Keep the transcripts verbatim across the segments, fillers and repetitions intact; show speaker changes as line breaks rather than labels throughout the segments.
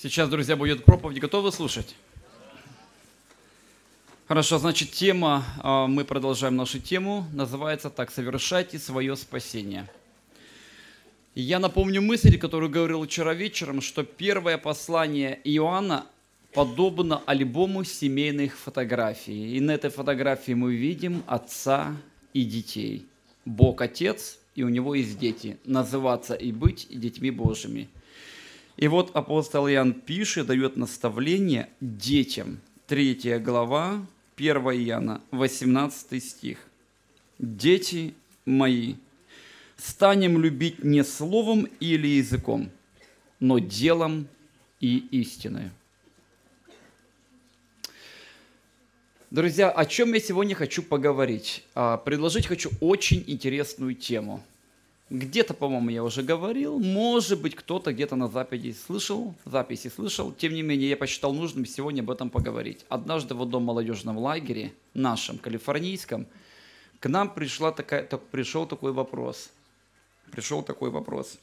Сейчас, друзья, будет проповедь. Готовы слушать? Хорошо, значит, тема, мы продолжаем нашу тему, называется так: «Совершайте свое спасение». Я напомню мысль, которую говорил вчера вечером, что первое послание Иоанна подобно альбому семейных фотографий. И на этой фотографии мы видим отца и детей. Бог Отец, и у него есть дети. Называться и быть детьми Божьими. И вот апостол Иоанн пишет, дает наставление детям. Третья глава, первое Иоанна, восемнадцатый стих. «Дети мои, станем любить не словом или языком, но делом и истиной». Друзья, о чем я сегодня хочу поговорить? Предложить хочу очень интересную тему. Где-то, по-моему, я уже говорил, может быть, кто-то где-то на записи слышал, записи слышал. Тем не менее, я посчитал нужным сегодня об этом поговорить. Однажды в одном молодежном лагере, нашем, калифорнийском, к нам пришла такая, так, пришел такой вопрос. Пришел такой вопрос.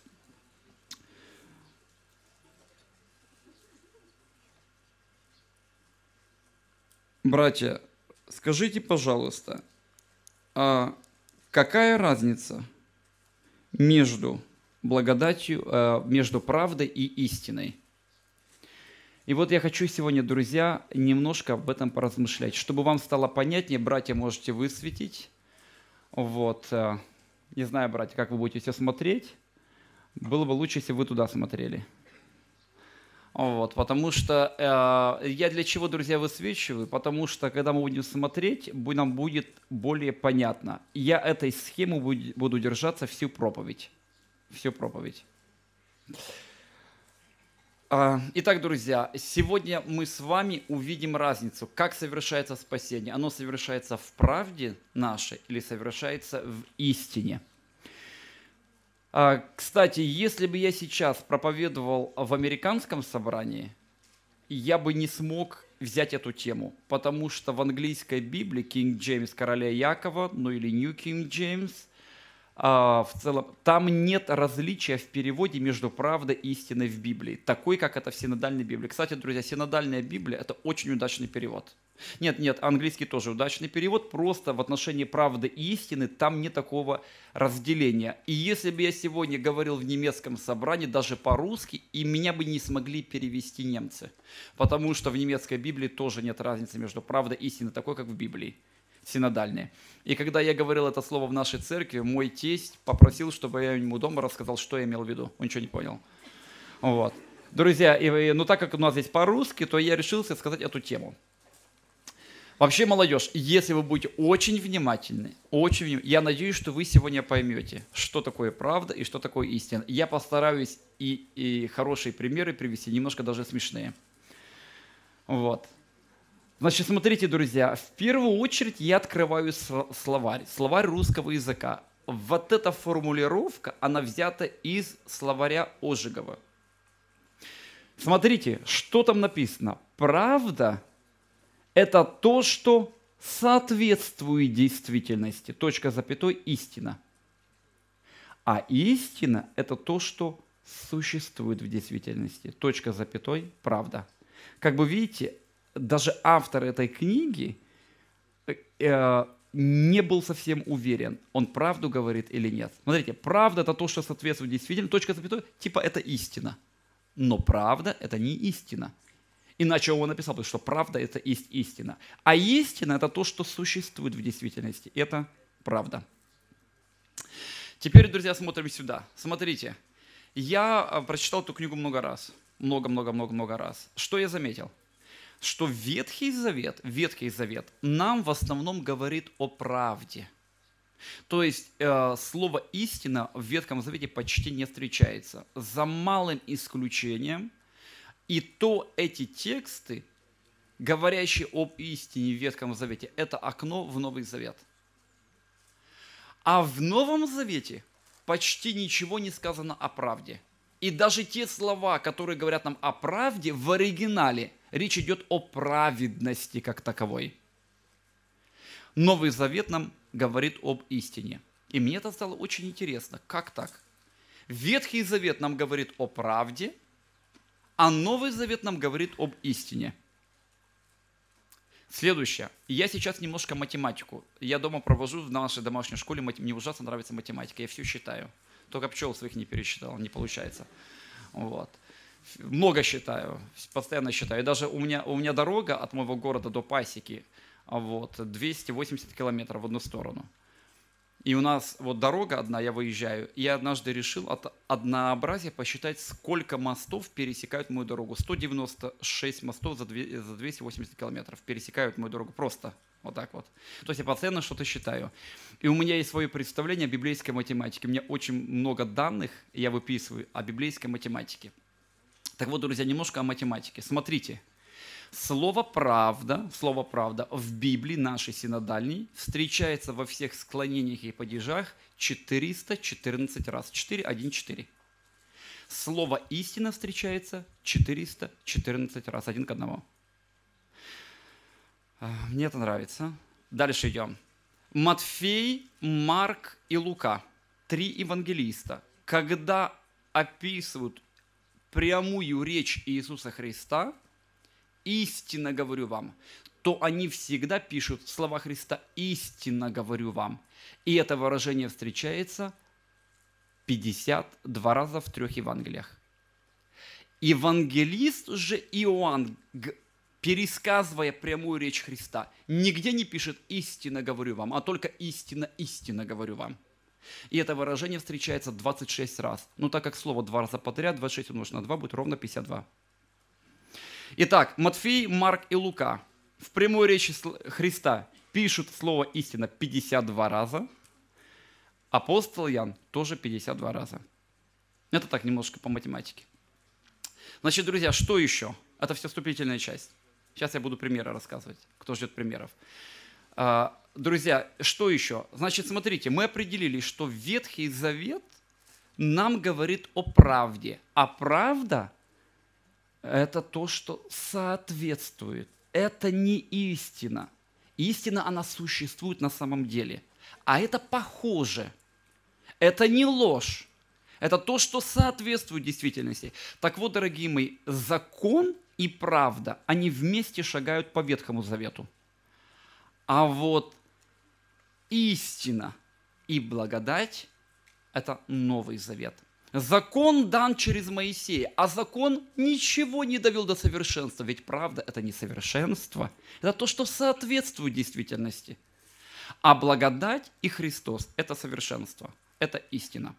Братья, скажите, пожалуйста, а какая разница между благодатью, между правдой и истиной? И вот я хочу сегодня, друзья, немножко об этом поразмышлять. Чтобы вам стало понятнее, братья, можете высветить. Вот. Не знаю, братья, как вы будете все смотреть. Было бы лучше, если вы туда смотрели. Вот, потому что э, я для чего, друзья, высвечиваю? Потому что, когда мы будем смотреть, нам будет более понятно. Я этой схемы буду держаться всю проповедь. Всю проповедь. А, итак, друзья, сегодня мы с вами увидим разницу, как совершается спасение. Оно совершается в правде нашей или совершается в истине. Кстати, если бы я сейчас проповедовал в американском собрании, я бы не смог взять эту тему, потому что в английской Библии King James короля Якова, ну или New King James, в целом, там нет различия в переводе между правдой и истиной в Библии, такой, как это в синодальной Библии. Кстати, друзья, синодальная Библия – это очень удачный перевод. Нет, нет, английский тоже удачный перевод, просто в отношении правды и истины там нет такого разделения. И если бы я сегодня говорил в немецком собрании, даже по-русски, и меня бы не смогли перевести немцы, потому что в немецкой Библии тоже нет разницы между правдой и истиной, такой, как в Библии. Синодальные. И когда я говорил это слово в нашей церкви, мой тесть попросил, чтобы я ему дома рассказал, что я имел в виду. Он ничего не понял. Вот. Друзья, и, ну так как у нас здесь по-русски, то я решился сказать эту тему. Вообще, молодежь, если вы будете очень внимательны, очень внимательны, я надеюсь, что вы сегодня поймете, что такое правда и что такое истина. Я постараюсь и, и хорошие примеры привести, немножко даже смешные. Вот. Значит, смотрите, друзья, в первую очередь я открываю словарь, словарь русского языка. Вот эта формулировка, она взята из словаря Ожегова. Смотрите, что там написано. Правда – это то, что соответствует действительности, точка, запятой, истина. А истина – это то, что существует в действительности, точка, запятой, правда. Как бы видите, даже автор этой книги э, не был совсем уверен, он правду говорит или нет. Смотрите, правда – это то, что соответствует действительно, точка запятой, типа это истина. Но правда – это не истина. Иначе он написал, потому что правда – это есть истина. А истина – это то, что существует в действительности. Это правда. Теперь, друзья, смотрим сюда. Смотрите, я прочитал эту книгу много раз. Много-много-много-много раз. Что я заметил? Что Ветхий Завет, Ветхий Завет нам в основном говорит о правде. То есть э, слово «истина» в Ветхом Завете почти не встречается. За малым исключением, и то эти тексты, говорящие об истине в Ветхом Завете, это окно в Новый Завет. А в Новом Завете почти ничего не сказано о правде. И даже те слова, которые говорят нам о правде, в оригинале речь идет о праведности как таковой. Новый Завет нам говорит об истине. И мне это стало очень интересно. Как так? Ветхий Завет нам говорит о правде, А Новый Завет нам говорит об истине. Следующее. Я сейчас немножко математику. Я дома провожу в нашей домашней школе, мне ужасно нравится математика, я все считаю. Только пчел своих не пересчитал, не получается. Вот. Много считаю, постоянно считаю. И даже у меня, у меня дорога от моего города до пасеки вот, двести восемьдесят километров в одну сторону. И у нас вот дорога одна, я выезжаю, и я однажды решил от однообразия посчитать, сколько мостов пересекают мою дорогу. сто девяносто шесть мостов за двести восемьдесят километров пересекают мою дорогу просто вот так вот. То есть я постоянно что-то считаю. И у меня есть свое представление о библейской математике. У меня очень много данных, я выписываю о библейской математике. Так вот, друзья, немножко о математике. Смотрите. Слово «правда», слово «правда» в Библии нашей синодальной встречается во всех склонениях и падежах четыреста четырнадцать раз. четыре, один, четыре. Слово «истина» встречается четыреста четырнадцать раз, один к одному. Мне это нравится. Дальше идем. Матфей, Марк и Лука, три евангелиста, когда описывают прямую речь Иисуса Христа, истинно говорю вам, то они всегда пишут слова Христа «истинно говорю вам». И это выражение встречается пятьдесят два раза в трех Евангелиях. Евангелист же Иоанн, пересказывая прямую речь Христа, нигде не пишет «истинно говорю вам», а только «истинно, истинно говорю вам». И это выражение встречается двадцать шесть раз. Ну, так как слово два раза подряд, двадцать шесть умножить на два будет ровно пятьдесят два. Итак, Матфей, Марк и Лука в прямой речи Христа пишут слово «истина» пятьдесят два раза. Апостол Иоанн тоже пятьдесят два раза. Это так немножко по математике. Значит, друзья, что еще? Это все вступительная часть. Сейчас я буду примеры рассказывать. Кто ждет примеров? Друзья, что еще? Значит, смотрите, мы определили, что Ветхий Завет нам говорит о правде. А правда – это то, что соответствует. Это не истина. Истина, она существует на самом деле. А это похоже. Это не ложь. Это то, что соответствует действительности. Так вот, дорогие мои, закон и правда, они вместе шагают по Ветхому Завету. А вот истина и благодать – это Новый Завет. Закон дан через Моисея, а закон ничего не довел до совершенства, ведь правда – это не совершенство, это то, что соответствует действительности. А благодать и Христос – это совершенство, это истина.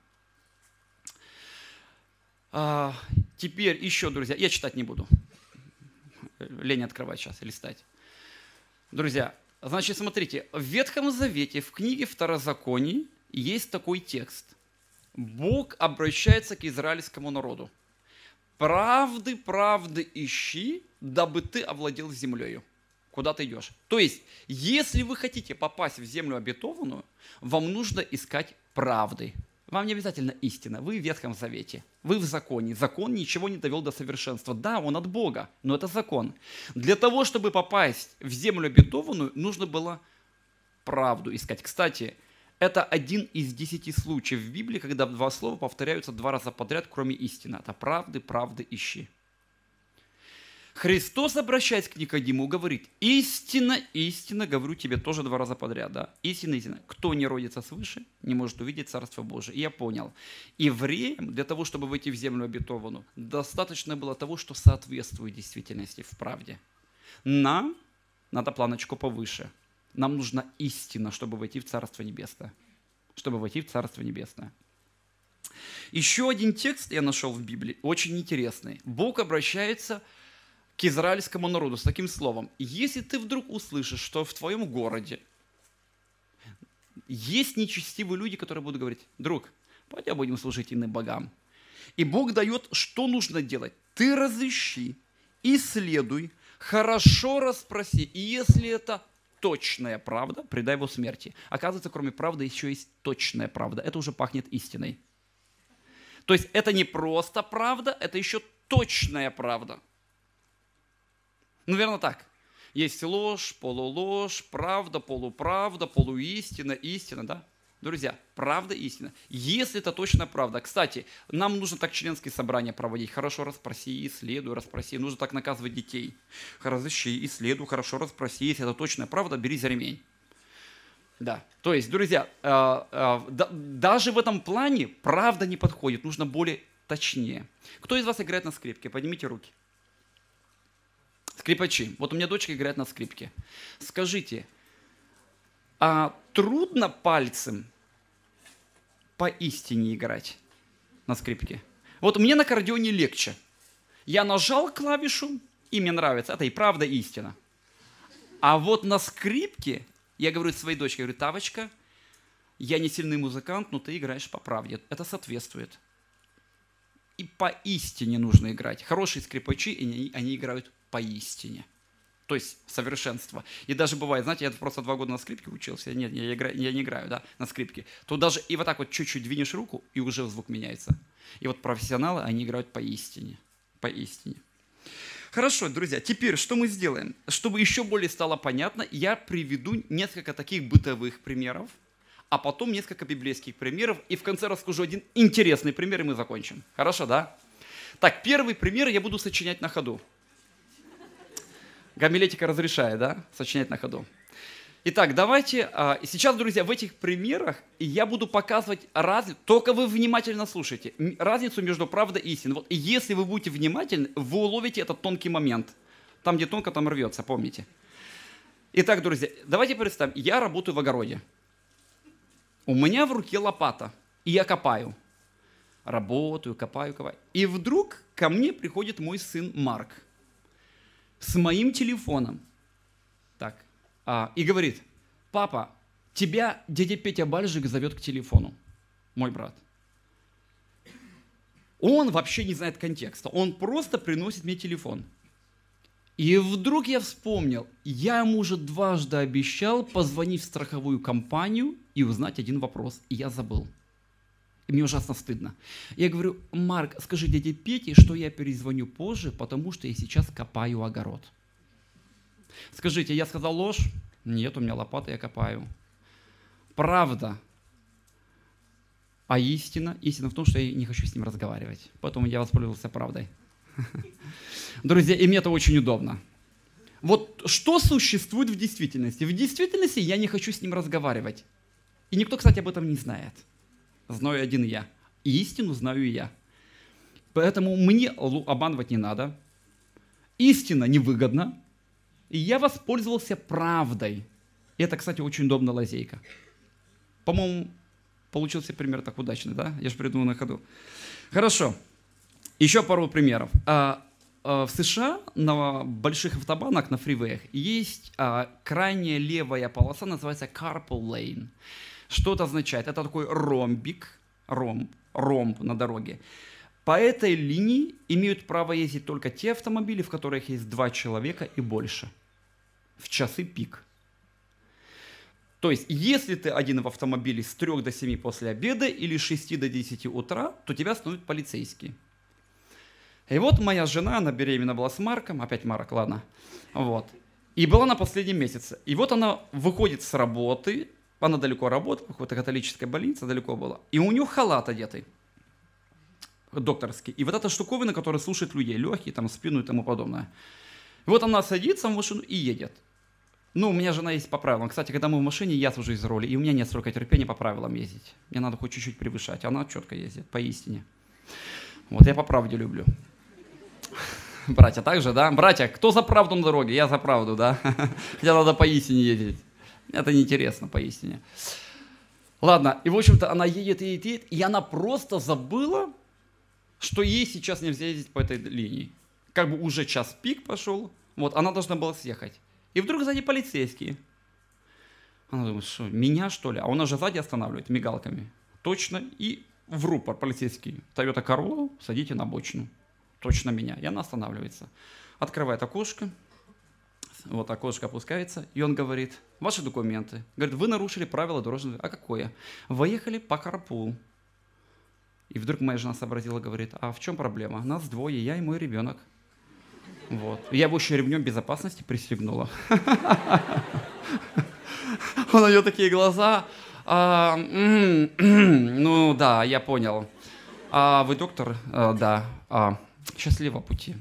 А, теперь еще, друзья, я читать не буду, лень открывать сейчас, листать. Друзья, значит, смотрите, в Ветхом Завете, в книге Второзаконий есть такой текст. Бог обращается к израильскому народу. «Правды, правды ищи, дабы ты овладел землею». Куда ты идешь? То есть, если вы хотите попасть в землю обетованную, вам нужно искать правды. Вам не обязательно истина. Вы в Ветхом Завете, вы в законе. Закон ничего не довел до совершенства. Да, он от Бога, но это закон. Для того, чтобы попасть в землю обетованную, нужно было правду искать. Кстати, это один из десяти случаев в Библии, когда два слова повторяются два раза подряд, кроме истины. Это правды, правды ищи. Христос, обращаясь к Никодиму, говорит: истина, истина, говорю тебе тоже два раза подряд. Да? Истина, истина. Кто не родится свыше, не может увидеть Царство Божие. И я понял. Евреям, для того, чтобы войти в землю обетованную, достаточно было того, что соответствует действительности в правде. Нам надо планочку повыше. Нам нужна истина, чтобы войти в Царство Небесное. Чтобы войти в Царство Небесное. Еще один текст я нашел в Библии, очень интересный. Бог обращается к израильскому народу с таким словом: если ты вдруг услышишь, что в твоем городе есть нечестивые люди, которые будут говорить: друг, пойдем будем служить иным богам. И Бог дает, что нужно делать. Ты разыщи, исследуй, хорошо расспроси, и если это точная правда, предай его смерти. Оказывается, кроме правды еще есть точная правда. Это уже пахнет истиной. То есть это не просто правда, это еще точная правда. Ну, верно так. Есть ложь, полуложь, правда, полуправда, полуистина, истина, да? Друзья, правда истина. Если это точно правда. Кстати, нам нужно так членские собрания проводить. Хорошо расспроси, исследуй, расспроси. Нужно так наказывать детей. Разыщи, исследуй, хорошо расспроси. Если это точная правда, бери за ремень. Да. То есть, друзья, э, э, да, даже в этом плане правда не подходит. Нужно более точнее. Кто из вас играет на скрипке? Поднимите руки. Скрипачи. Вот у меня дочка играет на скрипке. Скажите, а трудно пальцем поистине играть на скрипке? Вот мне на аккордеоне легче. Я нажал клавишу, и мне нравится. Это и правда истина. А вот на скрипке, я говорю своей дочке, говорю, Тавочка, я не сильный музыкант, но ты играешь по правде. Это соответствует. И поистине нужно играть. Хорошие скрипачи, они, они играют поистине. То есть совершенство. И даже бывает, знаете, я просто два года на скрипке учился, нет, я, играю, я не играю, да, на скрипке. То даже и вот так вот чуть-чуть двинешь руку, и уже звук меняется. И вот профессионалы, они играют поистине. Поистине. Хорошо, друзья, теперь что мы сделаем? Чтобы еще более стало понятно, я приведу несколько таких бытовых примеров, а потом несколько библейских примеров, и в конце расскажу один интересный пример, и мы закончим. Хорошо, да? Так, первый пример я буду сочинять на ходу. Гомилетика разрешает, да, сочинять на ходу. Итак, давайте, а, сейчас, друзья, в этих примерах я буду показывать разницу, только вы внимательно слушайте, разницу между правдой и истиной. Вот если вы будете внимательны, вы уловите этот тонкий момент. Там, где тонко, там рвется, помните. Итак, друзья, давайте представим, я работаю в огороде. У меня в руке лопата, и я копаю. Работаю, копаю, копаю. И вдруг ко мне приходит мой сын Марк с моим телефоном. Так. А, и говорит, папа, тебя дядя Петя Бальжик зовет к телефону, мой брат. Он вообще не знает контекста, он просто приносит мне телефон. И вдруг я вспомнил, я ему уже дважды обещал позвонить в страховую компанию и узнать один вопрос, и я забыл. И мне ужасно стыдно. Я говорю, Марк, скажи дяде Пете, что я перезвоню позже, потому что я сейчас копаю огород. Скажите, я сказал ложь? Нет, у меня лопата, я копаю. Правда. А истина? Истина в том, что я не хочу с ним разговаривать. Поэтому я воспользовался правдой. Друзья, и мне это очень удобно. Вот что существует в действительности? В действительности я не хочу с ним разговаривать. И никто, кстати, об этом не знает. Знаю один я. И истину знаю я. Поэтому мне обманывать не надо. Истина невыгодна. И я воспользовался правдой. И это, кстати, очень удобная лазейка. По-моему, получился пример так удачный, да? Я же придумал на ходу. Хорошо. Еще пару примеров. В США на больших автобанах, на фривеях, есть крайняя левая полоса, называется carpool lane. Что это означает? Это такой ромбик, ромб, ромб на дороге. По этой линии имеют право ездить только те автомобили, в которых есть два человека и больше. В часы пик. То есть, если ты один в автомобиле с трёх до семи после обеда или с шести до десяти утра, то тебя остановят полицейские. И вот моя жена, она беременна была с Марком, опять Марк, ладно, вот. И была на последнем месяце. И вот она выходит с работы, она далеко работала, в какой-то католической больнице далеко была, и у нее халат одетый, докторский. И вот эта штуковина, которая слушает людей, легкие, там, спину и тому подобное. И вот она садится в машину и едет. Ну, у меня жена есть по правилам. Кстати, когда мы в машине, я сужу из роли, и у меня нет столько терпения по правилам ездить. Мне надо хоть чуть-чуть превышать, а она четко ездит, поистине. Вот я по правде люблю. Братья, так же, да? Братья, кто за правду на дороге? Я за правду, да? Хотя надо поистине ездить. Это неинтересно, поистине. Ладно, и в общем-то она едет, едет, едет, и она просто забыла, что ей сейчас нельзя ездить по этой линии. Как бы уже час пик пошел, вот, она должна была съехать. И вдруг сзади полицейские. Она думает, что, меня что ли? А он уже сзади останавливает мигалками. Точно, и в рупор полицейский. Toyota Corolla, садите на обочину. Точно меня. И она останавливается. Открывает окошко. Вот окошко опускается. И он говорит, ваши документы. Говорит, вы нарушили правила дорожного движения. А какое? Вы ехали по карпул. И вдруг моя жена сообразила, говорит, а в чем проблема? Нас двое, я и мой ребенок. Вот. Я его еще ремнем безопасности пристегнула. У нее такие глаза. А, ну да, я понял. А вы доктор? А, да. А, счастливого пути.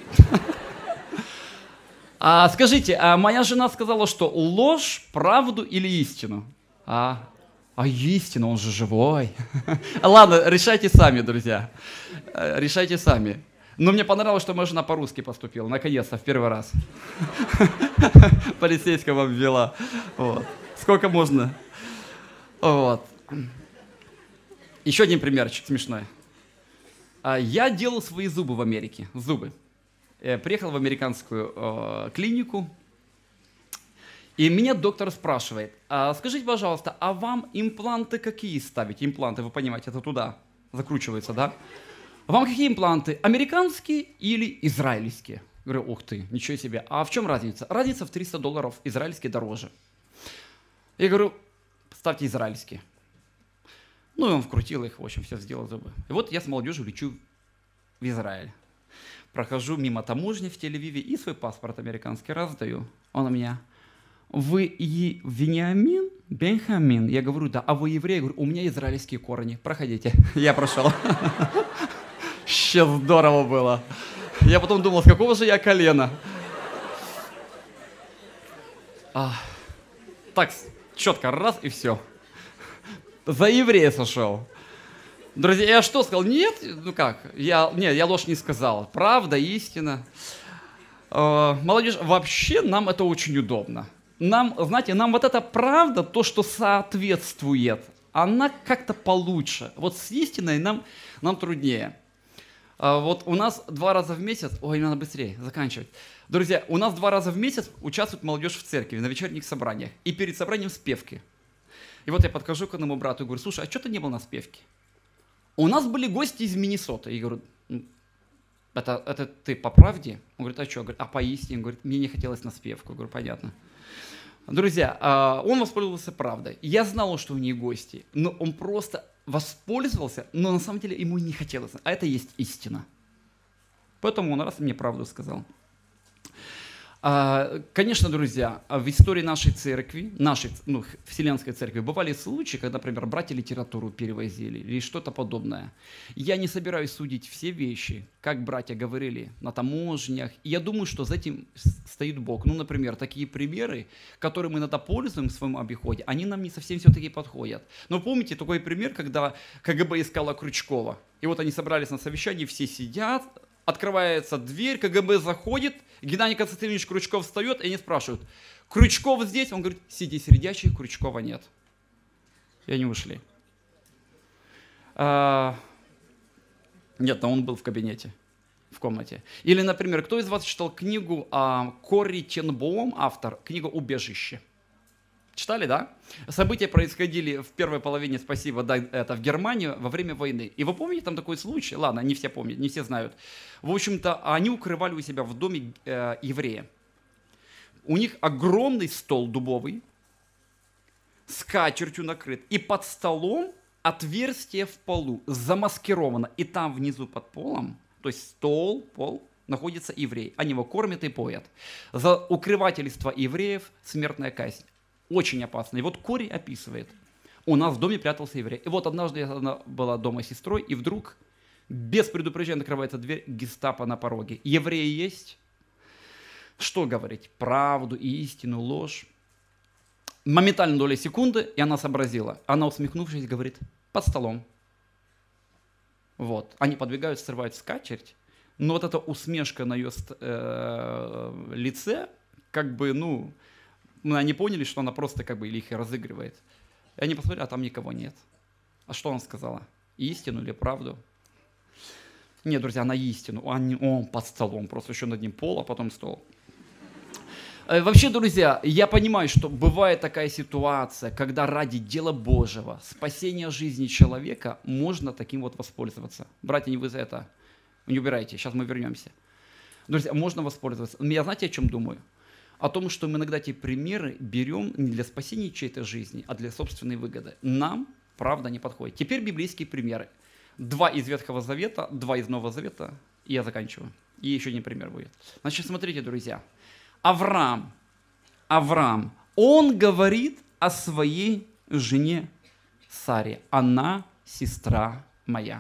А, скажите, а моя жена сказала, что ложь, правду или истину? А, а истину, он же живой. Ладно, решайте сами, друзья. Решайте сами. Но мне понравилось, что моя жена по-русски поступила. Наконец-то, в первый раз. Полицейского ввела. Вот. Сколько можно? Вот. Еще один примерчик смешной. Я делал свои зубы в Америке. Зубы. Приехал в американскую э, клинику, и меня доктор спрашивает: а, скажите, пожалуйста, а вам импланты какие ставить? Импланты, вы понимаете, это туда закручивается, да? Вам какие импланты? Американские или израильские? Говорю, ух ты, ничего себе. А в чем разница? Разница в триста долларов, израильские дороже. Я говорю, ставьте израильские. Ну и он вкрутил их, в общем, все сделал зубы. И вот я с молодежью лечу в Израиль. Прохожу мимо таможни в Тель-Авиве и свой паспорт американский раздаю. Он у меня: вы и Вениамин? Бенхамин? Я говорю, да. А вы еврей? Я говорю, у меня израильские корни. Проходите. Я прошел. Ще здорово было. Я потом думал, с какого же я колена? А, так, четко, раз и все. За еврея сошел. Друзья, я что сказал? Нет? Ну как? Я, нет, я ложь не сказал. Правда, истина. Э, молодежь, вообще нам это очень удобно. Нам, знаете, нам вот эта правда, то, что соответствует, она как-то получше. Вот с истиной нам, нам труднее. Э, вот у нас два раза в месяц... Ой, надо быстрее заканчивать. Друзья, у нас два раза в месяц участвует молодежь в церкви на вечерних собраниях. И перед собранием спевки. И вот я подхожу к одному брату и говорю, слушай, а что ты не был на спевке? У нас были гости из Миннесоты. Я говорю, это, это ты по правде? Он говорит, а что? Говорит, а поистине? Он говорит, мне не хотелось на спевку. Я говорю, понятно. Друзья, он воспользовался правдой. Я знал, что у них гости, но он просто воспользовался, но на самом деле ему не хотелось. А это и есть истина. Поэтому он раз мне правду сказал. Конечно, друзья, в истории нашей церкви, нашей, ну, Вселенской церкви, бывали случаи, когда, например, братья литературу перевозили или что-то подобное. Я не собираюсь судить все вещи, как братья говорили на таможнях. И я думаю, что за этим стоит Бог. Ну, например, такие примеры, которые мы иногда пользуем в своем обиходе, они нам не совсем все-таки подходят. Но помните такой пример, когда КГБ искала Крючкова. И вот они собрались на совещании, все сидят, открывается дверь, КГБ заходит, Геннадий Константинович Крючков встает, и они спрашивают, Крючков здесь? Он говорит, сиди сидящий, Крючкова нет. И они ушли. А... Нет, но он был в кабинете, в комнате. Или, например, кто из вас читал книгу а, Корри Тенбоум, автор, книга «Убежище»? Читали, да? События происходили в первой половине, спасибо, да, это в Германии во время войны. И вы помните там такой случай? Ладно, не все помнят, не все знают. В общем-то, они укрывали у себя в доме э, еврея. У них огромный стол дубовый, скатертью накрыт, и под столом отверстие в полу замаскировано. И там внизу под полом, то есть стол, пол, находится еврей. Они его кормят и поят. За укрывательство евреев смертная казнь. Очень опасно. И вот Кори описывает. У нас в доме прятался еврей. И вот однажды я была дома с сестрой, и вдруг без предупреждения открывается дверь, гестапо на пороге. Евреи есть? Что говорить? Правду, истину, ложь. Моментально доля секунды, и она сообразила. Она, усмехнувшись, говорит, под столом. Вот. Они подвигают, срывают скатерть, но вот эта усмешка на ее э, лице, как бы, ну... Они поняли, что она просто как бы их разыгрывает. И они посмотрели, а там никого нет. А что она сказала? Истину или правду? Нет, друзья, она истину. Он, он под столом, просто еще над ним пол, а потом стол. Вообще, друзья, я понимаю, что бывает такая ситуация, когда ради дела Божьего, спасения жизни человека, можно таким вот воспользоваться. Братья, не вы за это не убирайте, сейчас мы вернемся. Друзья, можно воспользоваться. Но я знаете, о чем думаю? О том, что мы иногда эти примеры берем не для спасения чьей-то жизни, а для собственной выгоды. Нам, правда, не подходит. Теперь библейские примеры. Два из Ветхого Завета, два из Нового Завета, и я заканчиваю. И еще один пример будет. Значит, смотрите, друзья. Авраам, Авраам, он говорит о своей жене Саре, она сестра моя.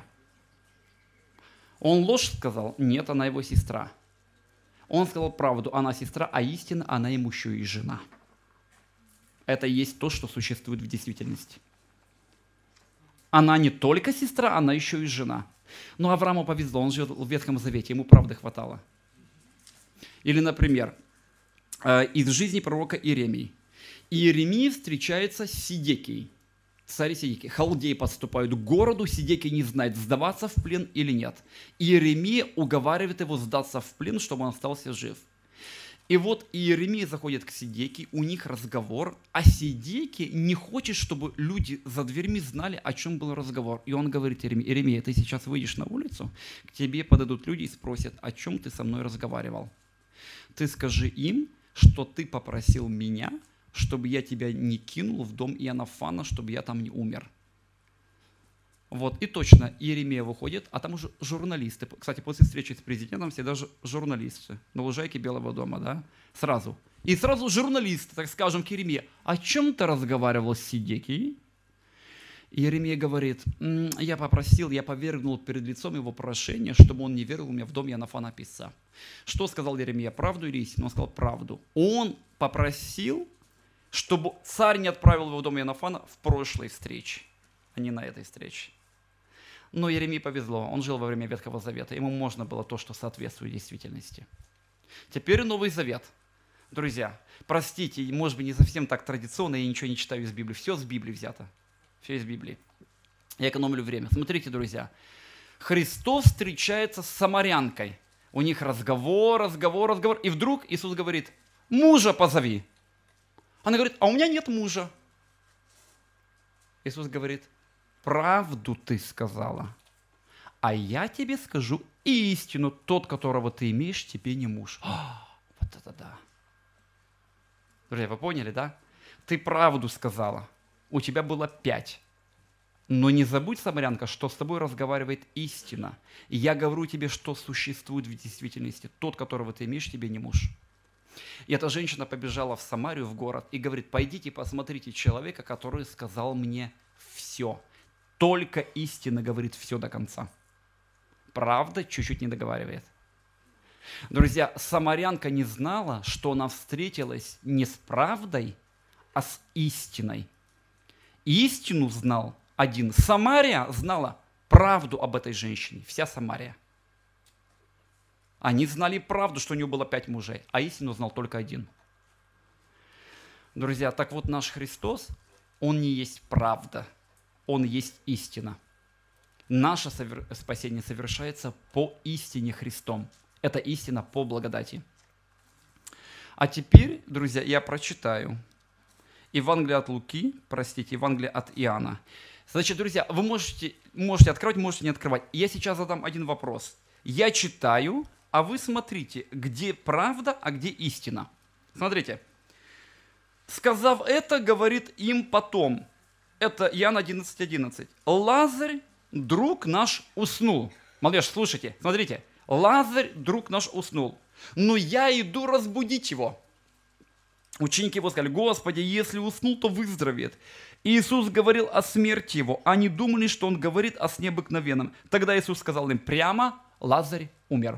Он ложь сказал? Нет, она его сестра. Он сказал правду, она сестра, а истина, она ему еще и жена. Это и есть то, что существует в действительности. Она не только сестра, она еще и жена. Но Аврааму повезло, он живет в Ветхом Завете, ему правды хватало. Или, например, из жизни пророка Иеремии. Иеремия встречается с Сидекией, царь Сидекий. Халдеи подступают к городу, Сидекий не знает, сдаваться в плен или нет. Иеремия уговаривает его сдаться в плен, чтобы он остался жив. И вот Иеремия заходит к Сидекии, у них разговор, а Сидекий не хочет, чтобы люди за дверьми знали, о чем был разговор. И он говорит Иеремии: Иеремия, ты сейчас выйдешь на улицу, к тебе подойдут люди и спросят, о чем ты со мной разговаривал. Ты скажи им, что ты попросил меня, чтобы я тебя не кинул в дом Иоаннафана, чтобы я там не умер. Вот, и точно, Иеремия выходит, а там уже журналисты. Кстати, после встречи с президентом всегда же журналисты на лужайке Белого дома, да, сразу. И сразу журналисты, так скажем, к Иеремии: о чем ты разговаривал с Сидекией? Иеремия говорит: я попросил, я повергнул перед лицом его прошение, чтобы он не верил мне в дом Иоаннафана писца. Что сказал Иеремия, правду или истину? Он сказал правду. Он попросил, чтобы царь не отправил его в дом Иоаннафана в прошлой встрече, а не на этой встрече. Но Иеремии повезло, он жил во время Ветхого Завета, ему можно было то, что соответствует действительности. Теперь Новый Завет. Друзья, простите, может быть, не совсем так традиционно, я ничего не читаю из Библии, все с Библии взято, все из Библии. Я экономлю время. Смотрите, друзья, Христос встречается с самарянкой, у них разговор, разговор, разговор, и вдруг Иисус говорит: мужа позови. Она говорит: а у меня нет мужа. Иисус говорит: правду ты сказала, а я тебе скажу истину, тот, которого ты имеешь, тебе не муж. О, вот это да. Друзья, вы поняли, да? Ты правду сказала, у тебя было пять. Но не забудь, самарянка, что с тобой разговаривает истина. И я говорю тебе, что существует в действительности. Тот, которого ты имеешь, тебе не муж. И эта женщина побежала в Самарию, в город, и говорит: пойдите посмотрите человека, который сказал мне все. Только истина говорит все до конца. Правда чуть-чуть не договаривает. Друзья, самарянка не знала, что она встретилась не с правдой, а с истиной. Истину знал один. Самария знала правду об этой женщине. Вся Самария. Они знали правду, что у него было пять мужей, а истину знал только один. Друзья, так вот наш Христос, Он не есть правда, Он есть истина. Наше спасение совершается по истине Христом. Это истина по благодати. А теперь, друзья, я прочитаю Евангелие от Луки, простите, Евангелие от Иоанна. Значит, друзья, вы можете, можете открывать, можете не открывать. Я сейчас задам один вопрос. Я читаю, а вы смотрите, где правда, а где истина. Смотрите. Сказав это, говорит им потом. Это Иоанн одиннадцать одиннадцать. Лазарь, друг наш, уснул. Малыш, слушайте, смотрите. Лазарь, друг наш, уснул. Но я иду разбудить его. Ученики его сказали: Господи, если уснул, то выздоровеет. Иисус говорил о смерти его. Они думали, что он говорит о сне обыкновенном. Тогда Иисус сказал им прямо: Лазарь умер.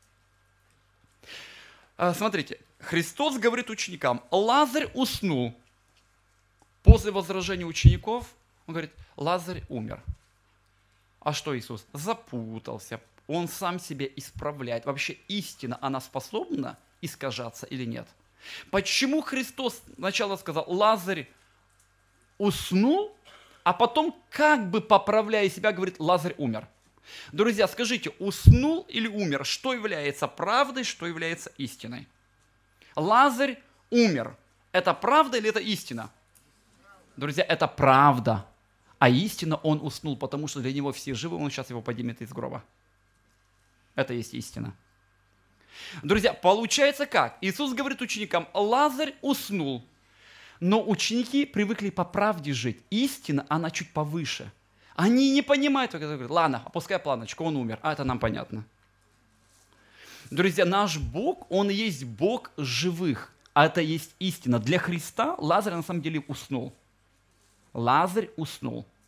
Смотрите, Христос говорит ученикам: Лазарь уснул. После возражения учеников он говорит: Лазарь умер. А что Иисус? Запутался. Он сам себя исправляет. Вообще истина, она способна искажаться или нет? Почему Христос сначала сказал: Лазарь уснул, а потом, как бы поправляя себя, говорит: Лазарь умер? Друзья, скажите, уснул или умер? Что является правдой, что является истиной? Лазарь умер. Это правда или это истина? Друзья, это правда. А истина, он уснул, потому что для него все живы, он сейчас его поднимет из гроба. Это есть истина. Друзья, получается как? Иисус говорит ученикам: Лазарь уснул. Но ученики привыкли по правде жить. Истина, она чуть повыше. Они не понимают, когда говорят: ладно, опускай планочку, он умер. А это нам понятно. Друзья, наш Бог, Он есть Бог живых. А это есть истина. Для Христа Лазарь на самом деле уснул. Лазарь уснул.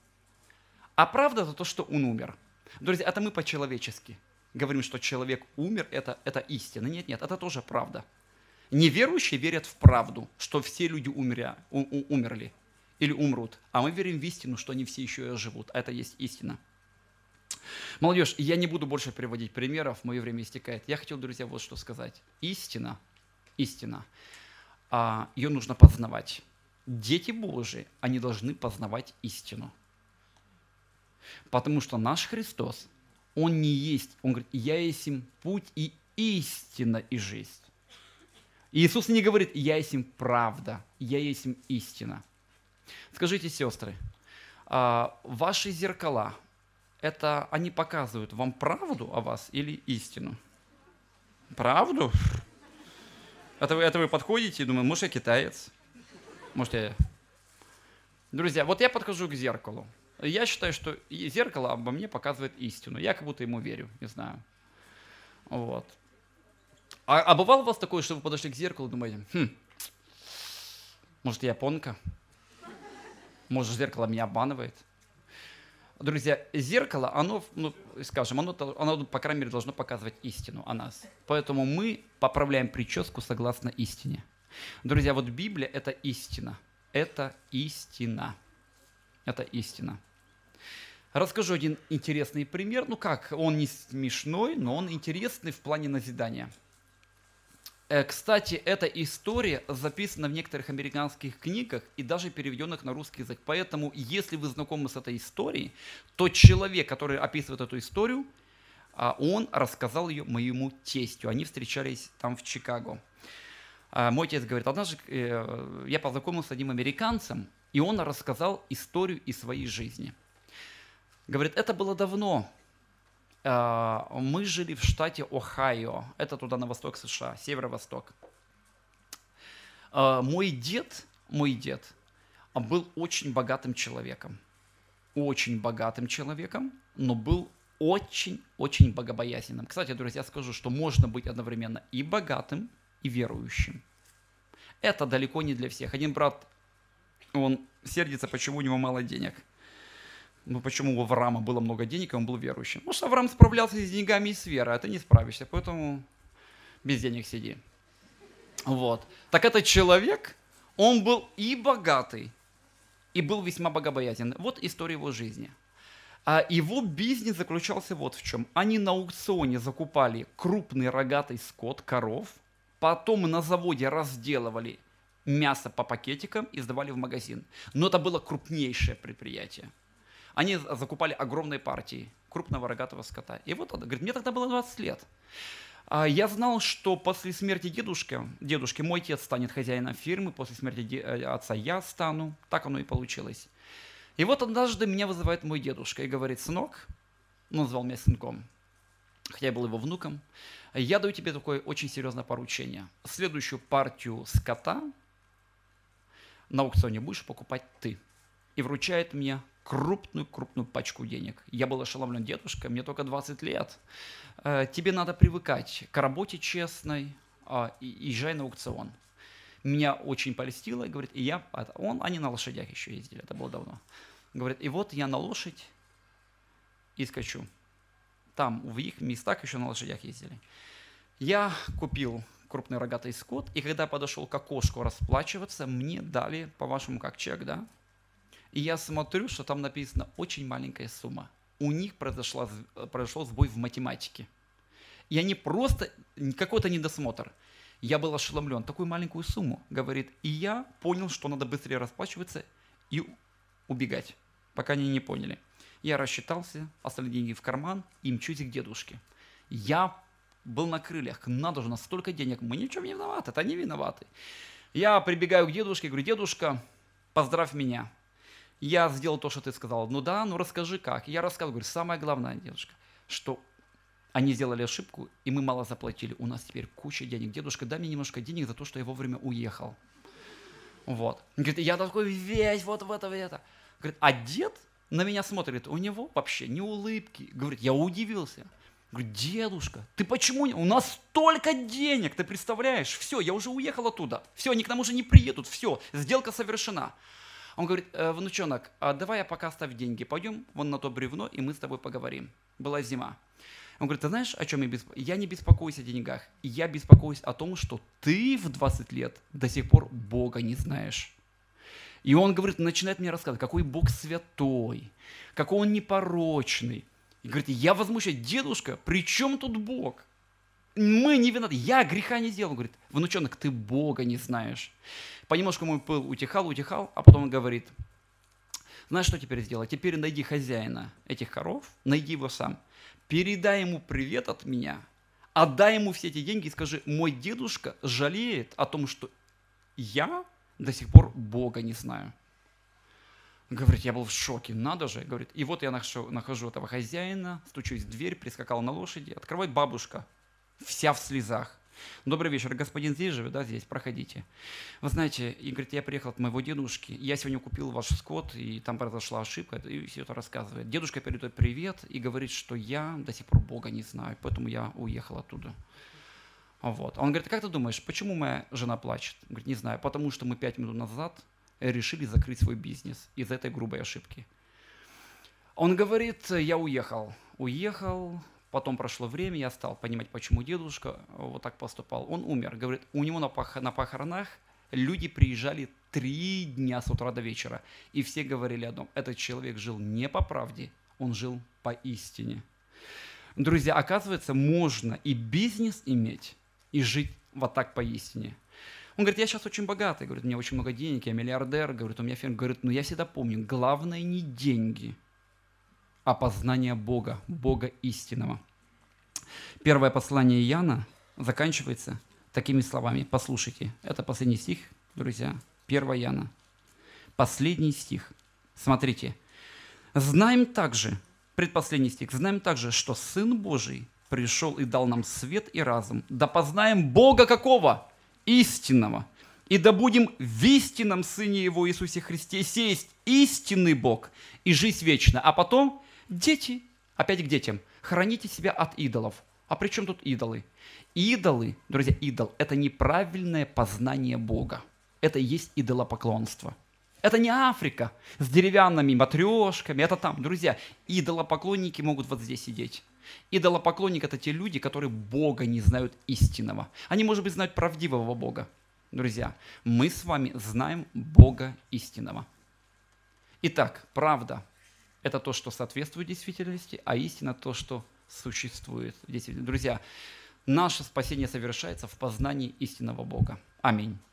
А правда это то, что он умер. Друзья, это мы по-человечески говорим, что человек умер, это, это истина. Нет, нет, это тоже правда. Неверующие верят в правду, что все люди умеря, у, у, умерли или умрут. А мы верим в истину, что они все еще и живут. А это есть истина. Молодежь, я не буду больше приводить примеров, мое время истекает. Я хотел, друзья, вот что сказать. Истина, истина, а, ее нужно познавать. Дети Божии, они должны познавать истину. Потому что наш Христос, Он не есть, Он говорит, я есть им путь и истина и жизнь. Иисус не говорит, я есть им правда, я есть им истина. Скажите, сестры, ваши зеркала, это они показывают вам правду о вас или истину? Правду? Это вы, это вы подходите и думаете, может, я китаец? Может, я... Друзья, вот я подхожу к зеркалу. Я считаю, что зеркало обо мне показывает истину. Я как будто ему верю, не знаю. Вот. А, а бывало у вас такое, что вы подошли к зеркалу и думаете, хм, может, я японка? Может, зеркало меня обманывает? Друзья, зеркало, оно, ну, скажем, оно, оно, по крайней мере, должно показывать истину о нас. Поэтому мы поправляем прическу согласно истине. Друзья, вот Библия – это истина. Это истина. Это истина. Расскажу один интересный пример. Ну как, он не смешной, но он интересный в плане назидания. Кстати, эта история записана в некоторых американских книгах и даже переведенных на русский язык. Поэтому, если вы знакомы с этой историей, то человек, который описывает эту историю, он рассказал ее моему тестю. Они встречались там в Чикаго. Мой отец говорит, однажды я познакомился с одним американцем, и он рассказал историю из своей жизни. Говорит, это было давно. Мы жили в штате Ohio, это туда на восток США, северо-восток. Мой дед, мой дед был очень богатым человеком, очень богатым человеком, но был очень-очень богобоязненным. Кстати, друзья, скажу, что можно быть одновременно и богатым, и верующим. Это далеко не для всех. Один брат, он сердится, почему у него мало денег. Ну, почему у Авраама было много денег, и он был верующим? Потому что Авраам справлялся с деньгами и с верой, а ты не справишься, поэтому без денег сиди. Вот. Так этот человек, он был и богатый, и был весьма богобоязненный. Вот история его жизни. А его бизнес заключался вот в чем. Они на аукционе закупали крупный рогатый скот, коров, потом на заводе разделывали мясо по пакетикам и сдавали в магазин. Но это было крупнейшее предприятие. Они закупали огромные партии крупного рогатого скота. И вот, говорит, мне тогда было двадцать лет. Я знал, что после смерти дедушки, дедушки мой отец станет хозяином фирмы, после смерти отца я стану. Так оно и получилось. И вот однажды меня вызывает мой дедушка и говорит, сынок, он назвал меня сынком, хотя я был его внуком, я даю тебе такое очень серьезное поручение. Следующую партию скота на аукционе будешь покупать ты. И вручает мне крупную-крупную пачку денег. Я был ошеломлен, дедушка, мне только двадцать лет. Тебе надо привыкать к работе честной, и езжай на аукцион. Меня очень польстило, говорит, и я, он, они на лошадях еще ездили, это было давно. Говорит, и вот я на лошадь и скачу. Там, в их местах еще на лошадях ездили. Я купил крупный рогатый скот, и когда подошел к окошку расплачиваться, мне дали, по-вашему, как чек, да? И я смотрю, что там написано очень маленькая сумма. У них произошла, произошел сбой в математике. И они просто, какой-то недосмотр. Я был ошеломлен. Такую маленькую сумму, говорит. И я понял, что надо быстрее расплачиваться и убегать, пока они не поняли. Я рассчитался, оставил деньги в карман и мчусь к дедушке. Я был на крыльях. Надо же, столько денег. Мы ни в чем не виноваты, это они виноваты. Я прибегаю к дедушке и говорю, дедушка, поздравь меня. Я сделал то, что ты сказал. Ну да, ну расскажи как. Я рассказываю, говорю, самое главное, дедушка, что они сделали ошибку, и мы мало заплатили. У нас теперь куча денег. Дедушка, дай мне немножко денег за то, что я вовремя уехал. Вот. Он говорит, я такой весь вот в это, в это. Говорит, а дед на меня смотрит, у него вообще ни улыбки. Говорит, я удивился. Говорит, дедушка, ты почему не... У нас столько денег, ты представляешь? Все, я уже уехал оттуда. Все, они к нам уже не приедут. Все, сделка совершена. Он говорит: «Э, внучонок, а давай я пока оставь деньги, пойдем вон на то бревно, и мы с тобой поговорим». Была зима. Он говорит: ты знаешь, о чем я беспокоюсь? Я не беспокоюсь о деньгах, я беспокоюсь о том, что ты в двадцать лет до сих пор Бога не знаешь. И он говорит, начинает мне рассказывать, какой Бог святой, какой он непорочный. И говорит: я возмущаюсь: дедушка, при чем тут Бог? Мы не виноваты, я греха не сделал. Он говорит: внучонок, ты Бога не знаешь. Понемножку мой пыл утихал, утихал, а потом он говорит: знаешь, что теперь сделать? Теперь найди хозяина этих коров, найди его сам, передай ему привет от меня, отдай ему все эти деньги и скажи: мой дедушка жалеет о том, что я до сих пор Бога не знаю. Говорит, я был в шоке, надо же. Говорит, и вот я нахожу, нахожу этого хозяина, стучусь в дверь, прискакал на лошади, открывает бабушка, вся в слезах. Добрый вечер, господин здесь живет? Да, здесь, проходите. Вы знаете, и говорит, я приехал от моего дедушки, я сегодня купил ваш скот, и там произошла ошибка, и все это рассказывает. Дедушка передает привет и говорит, что я до сих пор Бога не знаю, поэтому я уехал оттуда. Вот. Он говорит, как ты думаешь, почему моя жена плачет? Он говорит, не знаю, потому что мы пять минут назад решили закрыть свой бизнес из-за этой грубой ошибки. Он говорит, я уехал, уехал, потом прошло время, я стал понимать, почему дедушка вот так поступал. Он умер. Говорит, у него на, пох- на похоронах люди приезжали три дня с утра до вечера. И все говорили о том, этот человек жил не по правде, он жил по истине. Друзья, оказывается, можно и бизнес иметь, и жить вот так по истине. Он говорит, я сейчас очень богатый, говорит, у меня очень много денег, я миллиардер, говорит, у меня фирма. Говорит, но я всегда помню, главное не деньги, а познание Бога, Бога истинного. Первое послание Иоанна заканчивается такими словами. Послушайте, это последний стих, друзья, первое Иоанна. Последний стих. Смотрите. Знаем также, предпоследний стих, знаем также, что Сын Божий пришел и дал нам свет и разум. Да познаем Бога какого? Истинного. И да будем в истинном Сыне Его Иисусе Христе. Сей есть истинный Бог и жизнь вечна. А потом... Дети, опять к детям, храните себя от идолов. А при чем тут идолы? Идолы, друзья, идол – это неправильное познание Бога. Это и есть идолопоклонство. Это не Африка с деревянными матрешками, это там. Друзья, идолопоклонники могут вот здесь сидеть. Идолопоклонник – это те люди, которые Бога не знают истинного. Они, может быть, знают правдивого Бога. Друзья, мы с вами знаем Бога истинного. Итак, правда – это то, что соответствует действительности, а истина – то, что существует в действительности. Друзья, наше спасение совершается в познании истинного Бога. Аминь.